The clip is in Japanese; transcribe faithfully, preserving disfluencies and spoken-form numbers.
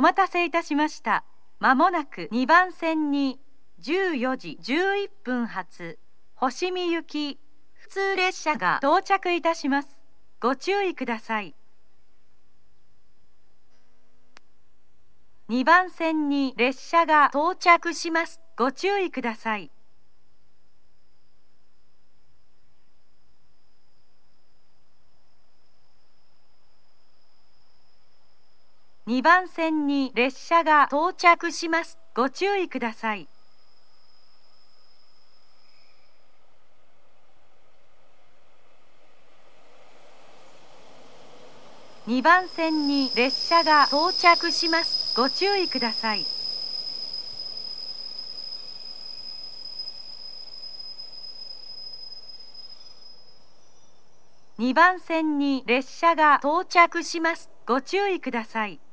待たせいたしました。まもなくにばん線にじゅうよじじゅういっぷん発星見行き普通列車が到着いたします。ご注意ください。にばん線に列車が到着します。ご注意ください。にばん線に列車が到着します。ご注意ください。にばん線に列車が到着します。ご注意ください。にばん線に列車が到着します。ご注意ください。